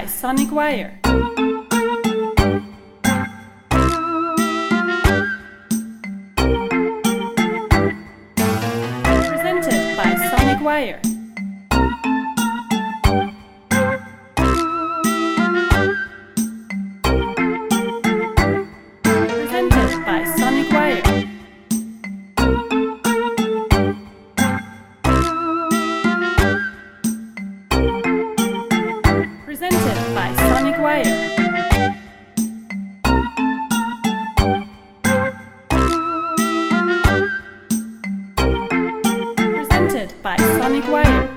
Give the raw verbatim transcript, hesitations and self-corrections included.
by Sonic Wire. Presented by Sonic Wire. Presented by Sonic Wire. Presented by Sonic Wire. Presented by Sonic Wire.